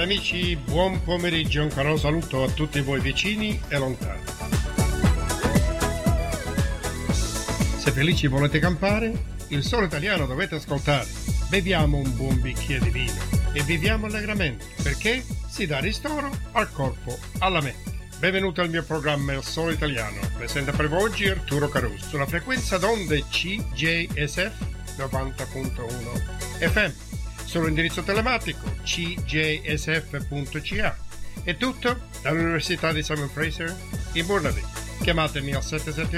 amici, buon pomeriggio, un caro saluto a tutti voi vicini e lontani. Se felici volete campare, il Sole Italiano dovete ascoltare. Beviamo un buon bicchiere di vino e viviamo allegramente, perché si dà ristoro al corpo, alla mente. Benvenuti al mio programma Il Sole Italiano. Presenta per voi oggi Arturo Caruso sulla frequenza d'onde CJSF 90.1 FM. Sull'indirizzo telematico cjsf.ca. È tutto dall'Università di Simon Fraser in Burnaby. Chiamatemi al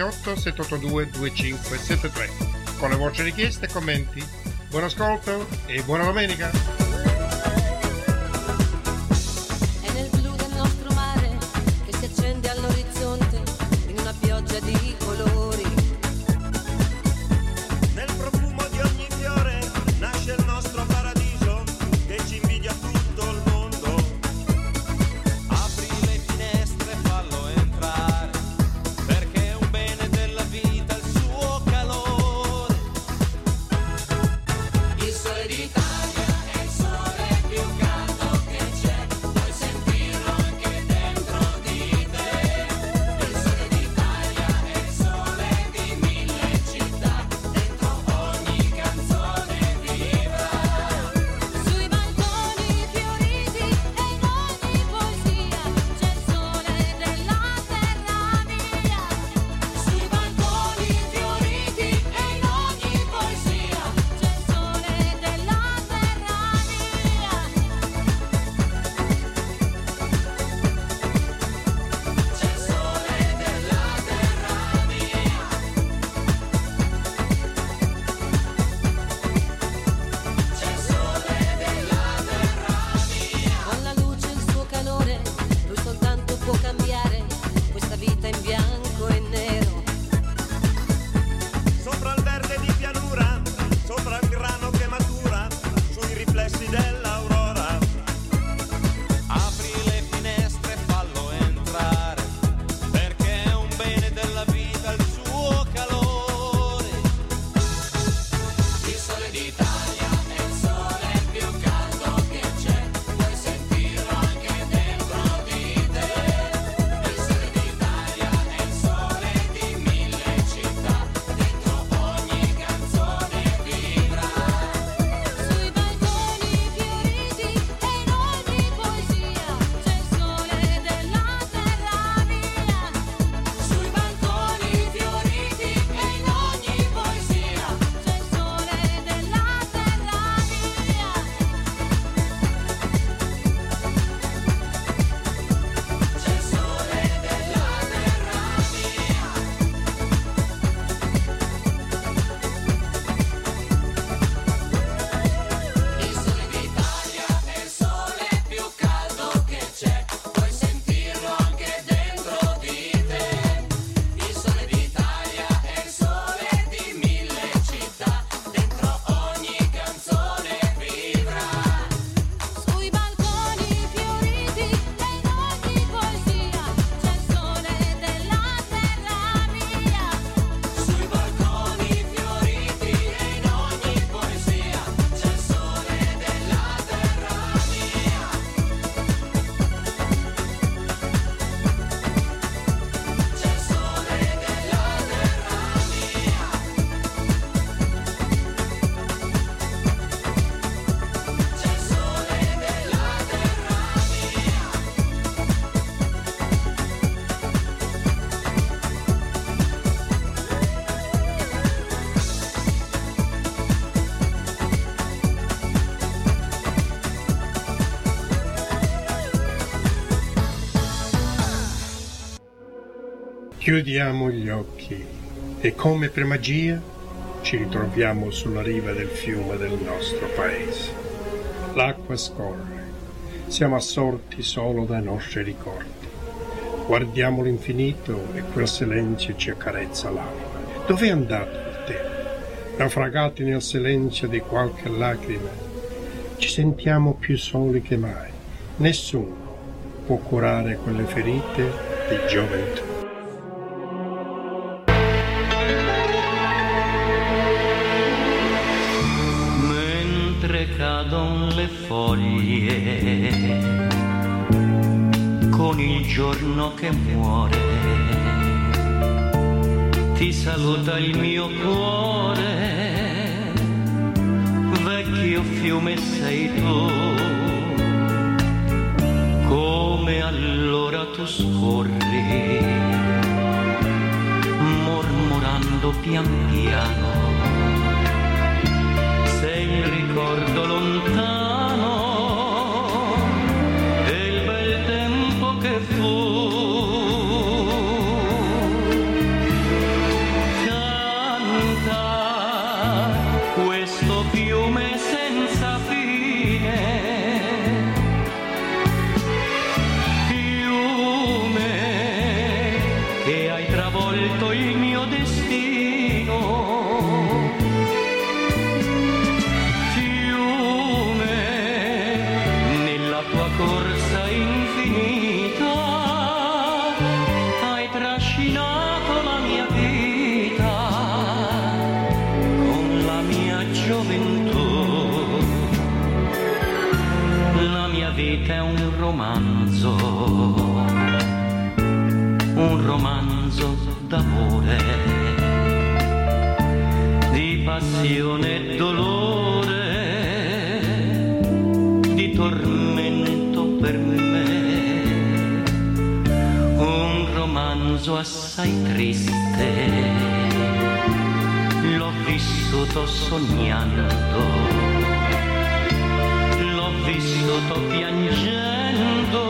778-782-2573 con le vostre richieste e commenti. Buon ascolto e buona domenica! È nel blu del nostro mare che si accende all'orizzonte in una pioggia di colori. Nel profumo di ogni fiore nasce il nostro paradiso che ci invidia tutto il mondo. Apri le finestre e fallo entrare, perché è un bene della vita il suo calore. Il sole d'Italia è il sole più caldo che c'è, puoi sentirlo anche dentro di te. Il sole d'Italia è il sole di mille città, dentro ogni canzone vibra. Sui balconi fioriti e in ogni poesia c'è il sole della terra mia. Sui balconi fioriti e in ogni poesia C'è il sole della terra mia. c'è il sole della terra mia. C'è il sole della terra mia. Con la luce e il suo calore, lui soltanto può cambiare questa vita in bianco e nero. Sopra il verde di pianura, sopra il grano che matura, sui riflessi dell'aurora. Apri le finestre e fallo entrare, perché è un bene della vita il suo calore. Il sole d'Italia è il sole più caldo che c'è, puoi sentirlo anche dentro di te. Il sole d'Italia è il sole di mille città, dentro ogni canzone vibra. Sui balconi fioriti e in ogni poesia c'è il sole della terra mia. Sui balconi fioriti e in ogni poesia C'è il sole della terra mia. c'è il sole della terra mia. Il sole d'Italia è il sole più caldo che c'è, puoi sentirlo anche dentro di te. Il sole d'Italia è il sole di mille città, dentro ogni canzone vibra. Sui balconi fioriti e in ogni poesia c'è il sole della terra mia. Sui balconi fioriti e in ogni poesia c'è il sole della terra mia. C'è il sole della terra mia. C'è il sole della terra Chiudiamo gli occhi e come per magia ci ritroviamo sulla riva del fiume del nostro paese. L'acqua scorre, siamo assorti solo dai nostri ricordi. Guardiamo l'infinito e quel silenzio ci accarezza l'anima. Dov'è andato il tempo? Naufragati nel silenzio di qualche lacrima, ci sentiamo più soli che mai. Nessuno può curare quelle ferite di gioventù. Mentre cadono con le foglie, con il giorno che muore. Ti saluta il mio cuore, vecchio fiume sei tu, come allora tu scorri, mormorando pian piano. Sei il ricordo lontano del bel tempo che fu. Canta questo fiume senza fine, fiume che hai travolto il mio destino. Corsa infinita, hai trascinato la mia vita con la mia gioventù. La mia vita è un romanzo d'amore, di passione e dolore, di tormento per me, un romanzo assai triste, l'ho vissuto sognando, l'ho vissuto piangendo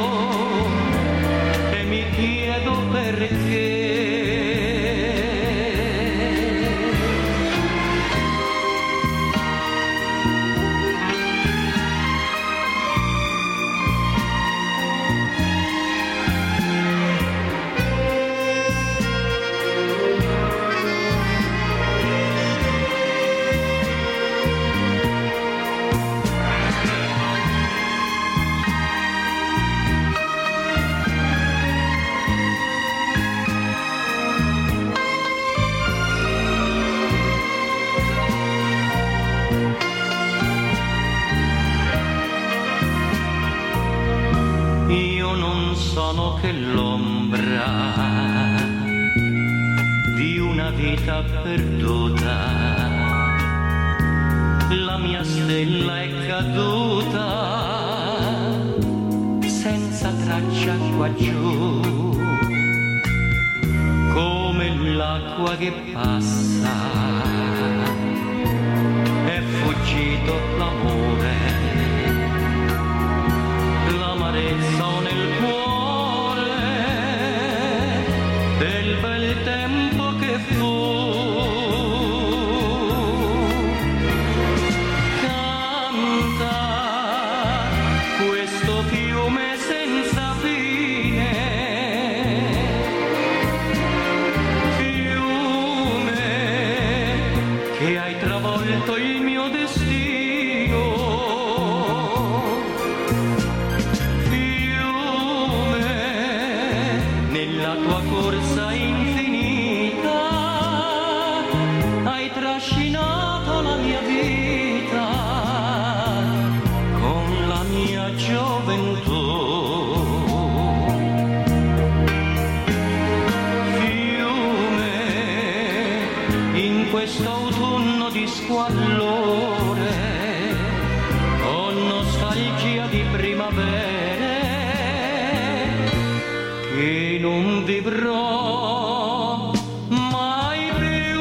e mi chiedo perché. Sono che l'ombra di una vita perduta, la mia stella è caduta senza traccia qua giù, come l'acqua che passa, è fuggito l'amore, l'amarezza nel cuore del bel tempo che fu. Canta questo fiume senza fine, fiume che hai travolto il mio destino. Nella tua corsa infinita hai trascinato la mia vita con la mia gioventù. Fiume, in questo autunno di squallore ho nostalgia di primavere che non vivrò mai più.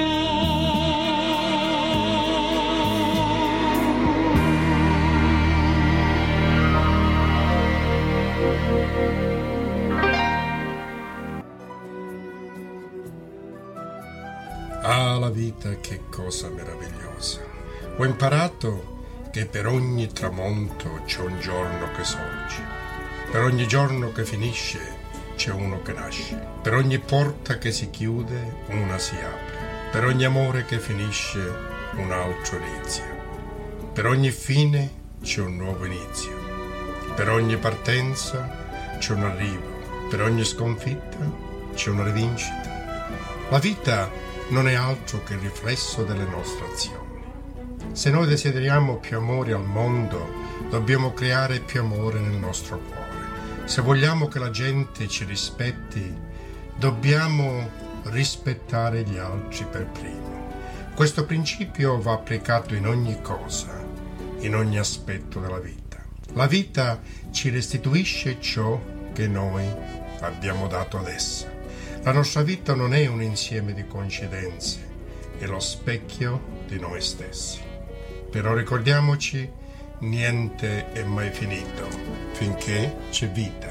Ah, la vita, che cosa meravigliosa! Ho imparato che per ogni tramonto c'è un giorno che sorge, per ogni giorno che finisce c'è uno che nasce, per ogni porta che si chiude una si apre, per ogni amore che finisce un altro inizia, per ogni fine c'è un nuovo inizio, per ogni partenza c'è un arrivo, per ogni sconfitta c'è una rivincita. La vita non è altro che il riflesso delle nostre azioni. Se noi desideriamo più amore al mondo, dobbiamo creare più amore nel nostro cuore. Se vogliamo che la gente ci rispetti, dobbiamo rispettare gli altri per primo. Questo principio va applicato in ogni cosa, in ogni aspetto della vita. La vita ci restituisce ciò che noi abbiamo dato ad essa. La nostra vita non è un insieme di coincidenze, è lo specchio di noi stessi. Però ricordiamoci, niente è mai finito finché c'è vita.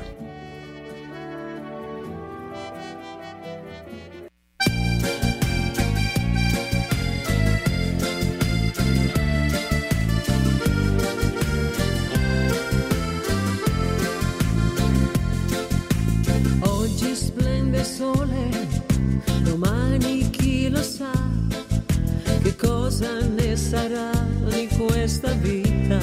Oggi splende il sole, domani chi lo sa, che cosa ne sarà di questa vita.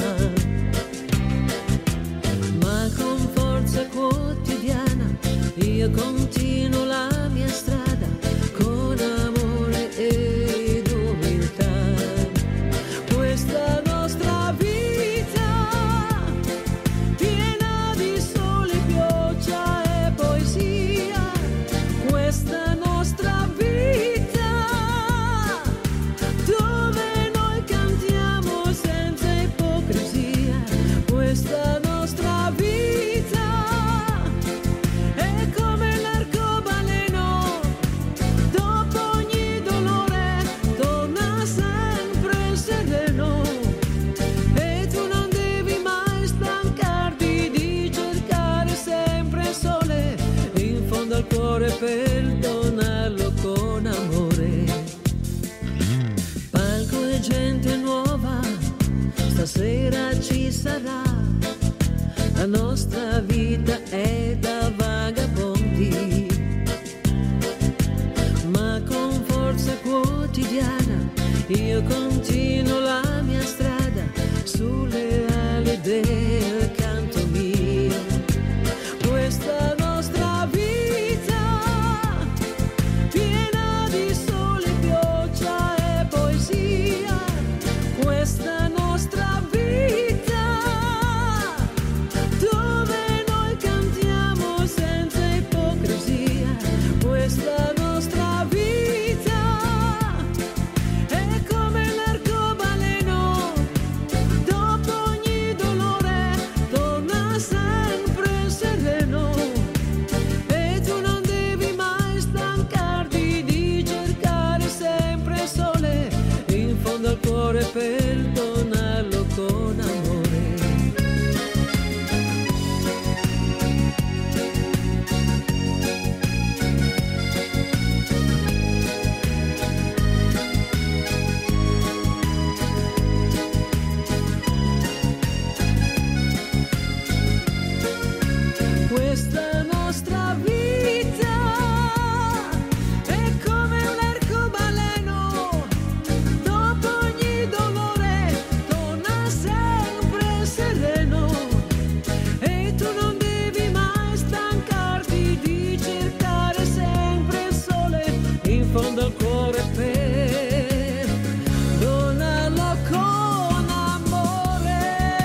Ma con forza quotidiana io continuo la mia strada con amore ed umiltà. Questa nostra vita piena di sole, pioggia e poesia, questa nostra vita dove noi cantiamo senza ipocrisia, questa nostra vita è come l'arcobaleno, dopo ogni dolore torna sempre sereno, e tu non devi mai stancarti di cercare sempre il sole in fondo al cuore per donarlo con amore. Palco e gente nuova, stasera ci sarà, la nostra vita è da vagabondi, ma con forza quotidiana io continuo la mia strada sulle ali del canto mio. Questa nostra vita piena di sole, pioggia e poesia, questa nostra vita dove noi cantiamo senza ipocrisia, questa nostra vita è come l'arcobaleno, dopo ogni dolore torna sempre sereno, e tu non devi mai stancarti di cercare sempre il sole in fondo al cuore per donarlo con amore. Questa nostra vita è come un arcobaleno, dopo ogni dolore torna sempre sereno, e tu non devi mai stancarti di cercare sempre il sole in fondo al cuore per donarlo con amore.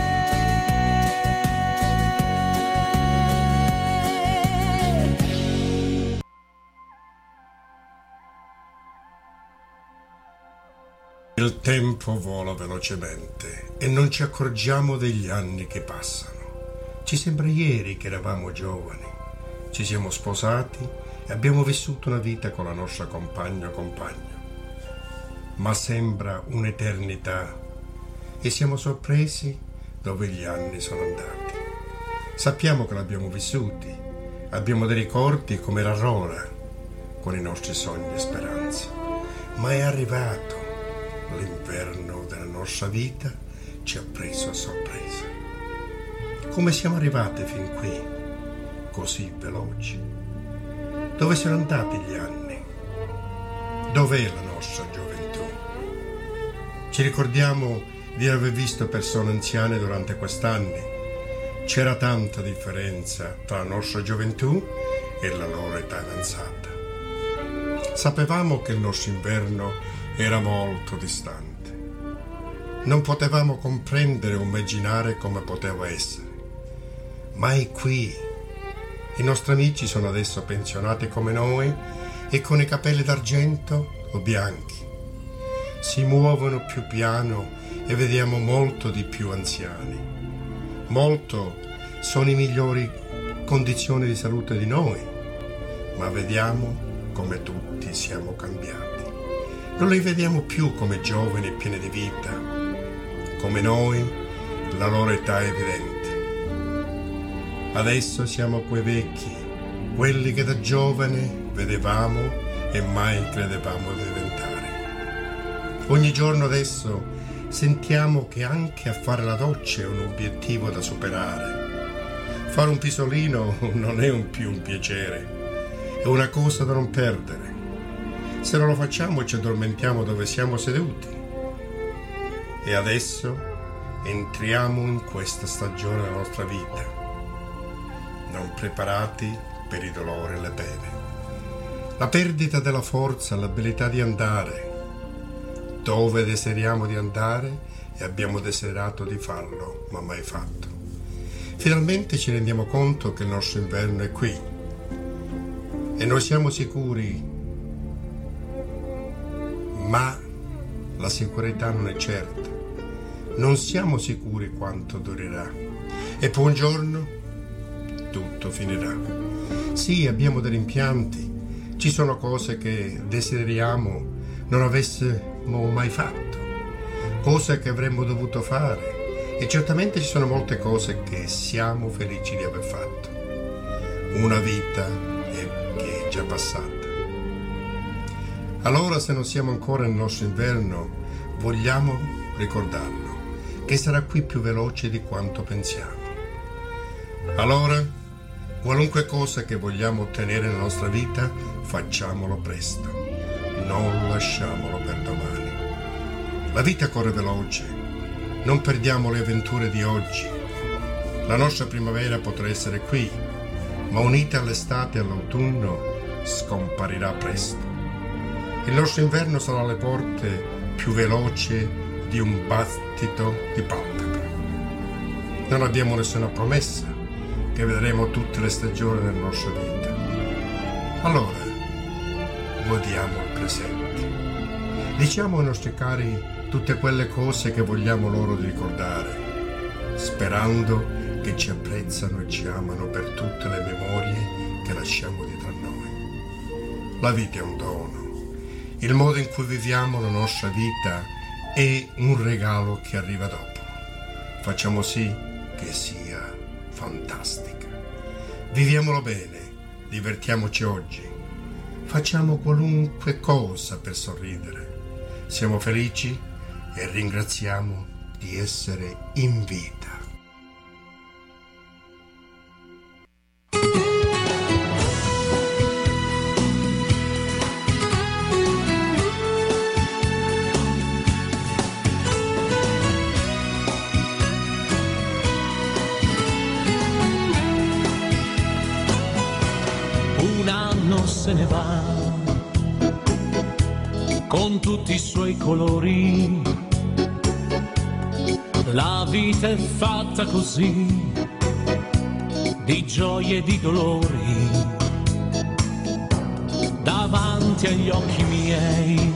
Il tempo vola velocemente e non ci accorgiamo degli anni che passano. Ci sembra ieri che eravamo giovani, ci siamo sposati e abbiamo vissuto una vita con la nostra compagna o compagno. Ma sembra un'eternità e siamo sorpresi dove gli anni sono andati. Sappiamo che l'abbiamo vissuti, abbiamo dei ricordi come l'aurora con i nostri sogni e speranze, ma è arrivato l'inverno della nostra vita, ci ha preso a sorpresa. Come siamo arrivati fin qui, così veloci? Dove sono andati gli anni? Dov'è la nostra gioventù? Ci ricordiamo di aver visto persone anziane durante quest'anni. C'era tanta differenza tra la nostra gioventù e la loro età avanzata. Sapevamo che il nostro inverno era molto distante, Non potevamo comprendere o immaginare come poteva essere. Ma è qui. I nostri amici sono adesso pensionati come noi e con i capelli d'argento o bianchi. Si muovono più piano e vediamo molto di più anziani. Molto sono in migliori condizioni di salute di noi, ma vediamo come tutti siamo cambiati. Non li vediamo più come giovani e pieni di vita. Come noi, la loro età è evidente. Adesso siamo quei vecchi, quelli che da giovane vedevamo e mai credevamo di diventare. Ogni giorno adesso sentiamo che anche a fare la doccia è un obiettivo da superare. Fare un pisolino non è più un piacere, è una cosa da non perdere. Se non lo facciamo ci addormentiamo dove siamo seduti. E adesso entriamo in questa stagione della nostra vita, non preparati per i dolori e le pene. La perdita della forza, l'abilità di andare dove desideriamo di andare e abbiamo desiderato di farlo, ma mai fatto. Finalmente ci rendiamo conto che il nostro inverno è qui e noi siamo sicuri, ma la sicurezza non è certa. Non siamo sicuri quanto durerà e poi un giorno tutto finirà. Sì, abbiamo dei rimpianti, ci sono cose che desideriamo non avessimo mai fatto, cose che avremmo dovuto fare e certamente ci sono molte cose che siamo felici di aver fatto. Una vita che è già passata. Allora, se non siamo ancora nel nostro inverno, vogliamo ricordarlo, che sarà qui più veloce di quanto pensiamo. Allora, qualunque cosa che vogliamo ottenere nella nostra vita, facciamolo presto. Non lasciamolo per domani. La vita corre veloce. Non perdiamo le avventure di oggi. La nostra primavera potrà essere qui, ma unita all'estate e all'autunno scomparirà presto. Il nostro inverno sarà alle porte più veloce di un battito di palpebre. Non abbiamo nessuna promessa che vedremo tutte le stagioni della nostra vita. Allora, godiamo il presente. Diciamo ai nostri cari tutte quelle cose che vogliamo loro di ricordare, sperando che ci apprezzano e ci amano per tutte le memorie che lasciamo dietro a noi. La vita è un dono. Il modo in cui viviamo la nostra vita è un regalo che arriva dopo. Facciamo sì che sia fantastica. Viviamolo bene, divertiamoci oggi. Facciamo qualunque cosa per sorridere. Siamo felici e ringraziamo di essere in vita. Se ne va con tutti i suoi colori. La vita è fatta così, di gioie e di dolori. Davanti agli occhi miei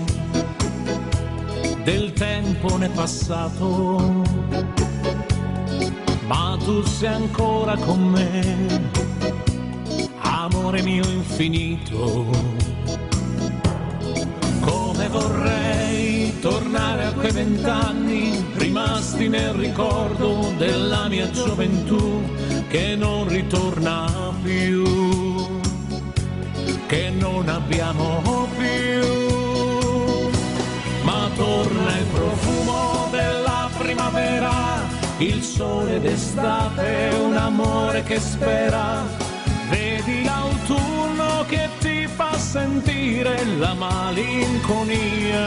del tempo n'è passato, ma tu sei ancora con me, amore mio infinito. Come vorrei tornare a quei 20 anni rimasti nel ricordo della mia gioventù, che non ritorna più, che non abbiamo più. Ma torna il profumo della primavera, il sole d'estate, un amore che spera. Vedi l'autunno che ti fa sentire la malinconia.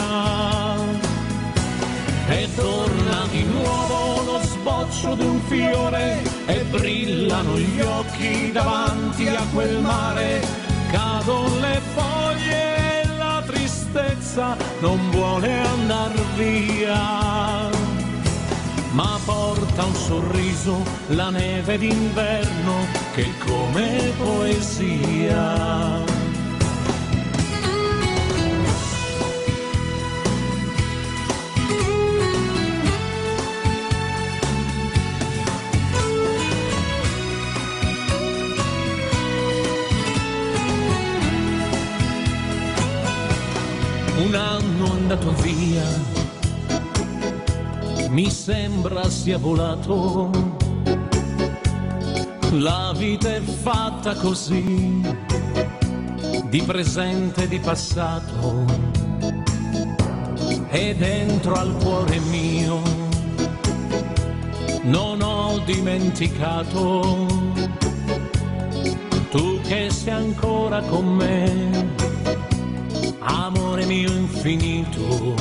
E torna di nuovo lo sboccio di un fiore e brillano gli occhi davanti a quel mare. Cadono le foglie e la tristezza non vuole andar via. ma porta un sorriso la neve d'inverno che è come poesia. Un anno andato via, mi sembra sia volato, la vita è fatta così, di presente e di passato, e dentro al cuore mio non ho dimenticato, tu che sei ancora con me, amore mio infinito.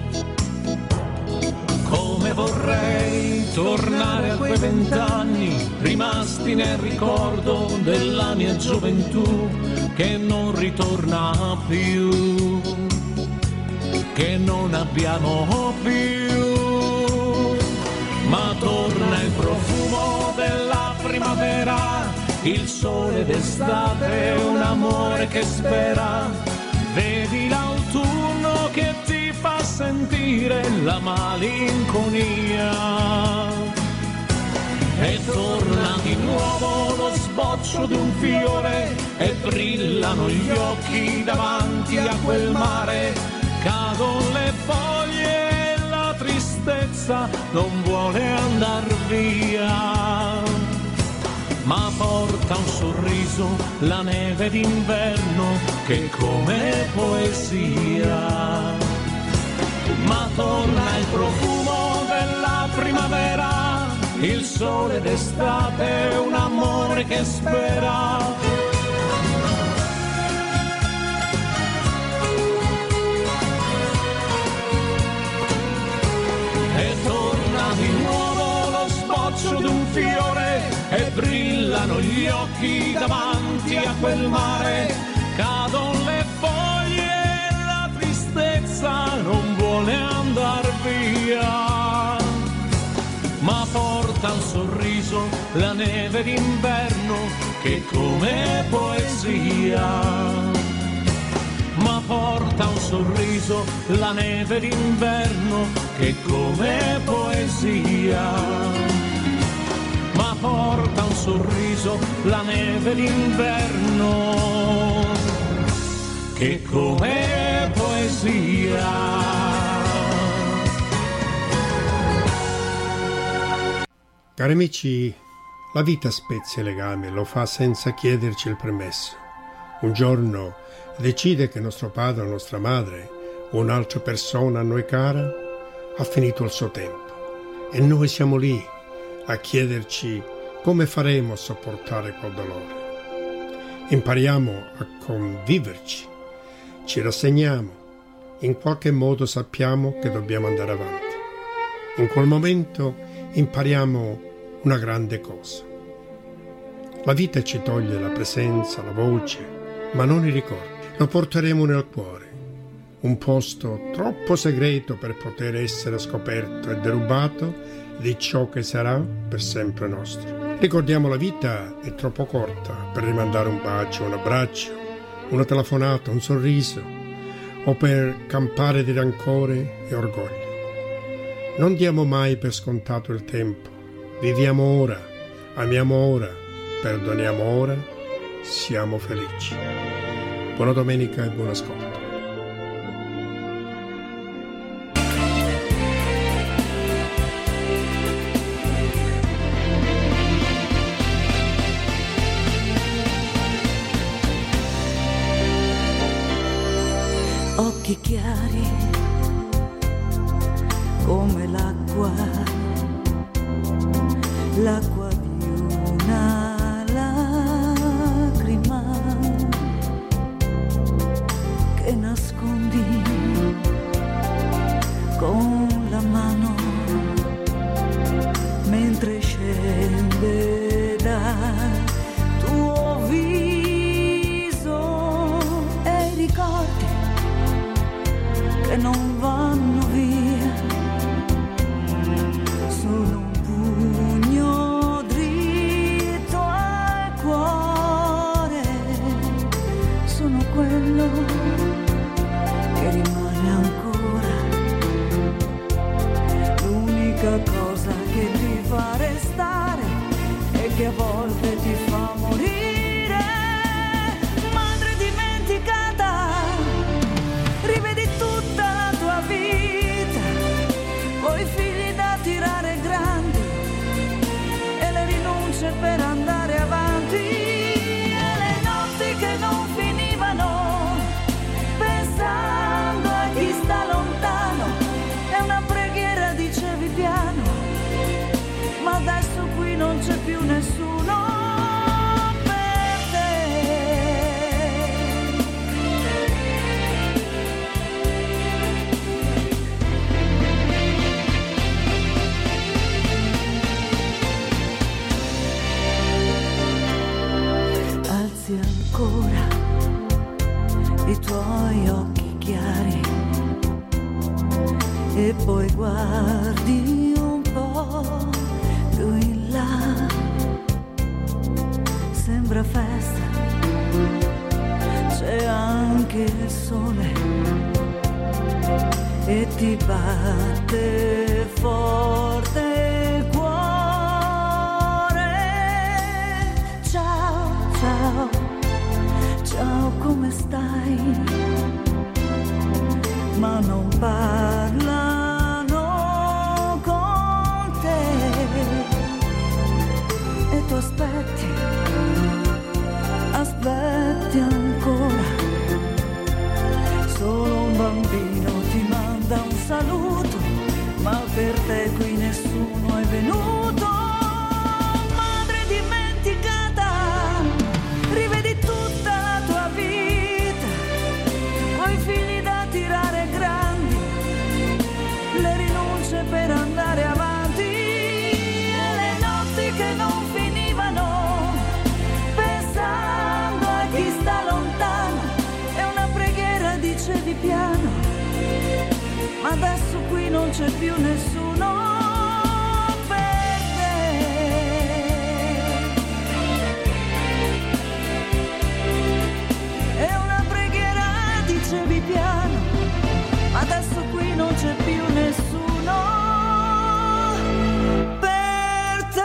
Come vorrei tornare a quei 20 anni rimasti nel ricordo della mia gioventù, che non ritorna più, che non abbiamo più. Ma torna il profumo della primavera, il sole d'estate, un amore che spera. Vedi l'autunno che ti fa sentire la malinconia, e torna di nuovo lo sboccio di un fiore, e brillano gli occhi davanti a quel mare. Cadono le foglie e la tristezza non vuole andar via, ma porta un sorriso la neve d'inverno che è come poesia. Ma torna il profumo della primavera, il sole d'estate, un amore che spera. E torna di nuovo lo sboccio d'un fiore, e brillano gli occhi davanti a quel mare. Cadono le foglie e la tristezza non vuole andar via, ma porta un sorriso la neve d'inverno che è come poesia. Ma porta un sorriso la neve d'inverno che è come poesia. Ma porta un sorriso la neve d'inverno che è come poesia. Cari amici, la vita spezza i legami, lo fa senza chiederci il permesso. Un giorno decide che nostro padre o nostra madre o un'altra persona a noi cara ha finito il suo tempo, e noi siamo lì a chiederci come faremo a sopportare quel dolore. Impariamo a conviverci, ci rassegniamo, in qualche modo sappiamo che dobbiamo andare avanti. In quel momento impariamo una grande cosa. La vita ci toglie la presenza, la voce, ma non i ricordi. Lo porteremo nel cuore, un posto troppo segreto per poter essere scoperto e derubato di ciò che sarà per sempre nostro. Ricordiamo, la vita è troppo corta per rimandare un bacio, un abbraccio, una telefonata, un sorriso, o per campare di rancore e orgoglio. Non diamo mai per scontato il tempo. Viviamo ora, amiamo ora, perdoniamo ora, siamo felici. Buona domenica e buon ascolto. Occhi chiari come l'acqua di una lacrima che nascondi con la mano mentre scende dal tuo viso, e ricordi che non vanno via, sono che a volte ti fa morire. Madre dimenticata, rivedi tutta la tua vita, poi figli da tirare grandi e le rinunce per andare avanti, e le notti che non finivano pensando a chi sta lontano. È una preghiera, dicevi piano, ma adesso qui non c'è più nessuno per te. Alzi ancora i tuoi occhi chiari e poi guardi un po' più in là. Sembra festa, c'è anche il sole e ti batte forte il cuore. Ciao, ciao, ciao, come stai? Ma non parlano con te e tu aspetti, aspetti ancora. Solo un bambino ti manda un saluto, ma per te qui nessuno è venuto. Madre dimenticata, rivedi tutta la tua vita, coi figli da tirare grandi, le rinunce per andare avanti, e le notti che non finivano pensando a chi sta lontano. È una preghiera, dicevi piano, ma adesso qui non c'è più nessuno per te. È una preghiera, dicevi piano, ma adesso qui non c'è più nessuno per te.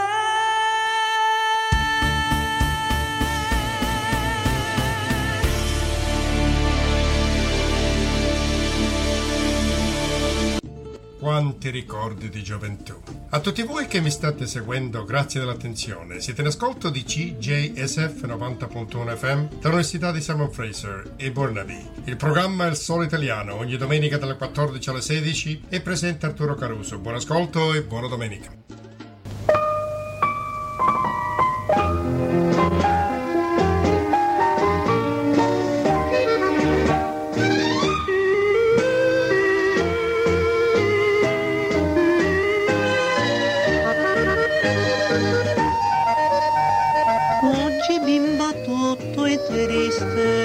Quanti ricordi di gioventù. A tutti voi che mi state seguendo, grazie dell'attenzione. Siete in ascolto di CJSF 90.1 FM dall'Università di Simon Fraser e Burnaby. Il programma è Il Solo Italiano, ogni domenica dalle 14 alle 16, e presenta Arturo Caruso. Buon ascolto e buona domenica. Oggi bimba tutto è triste,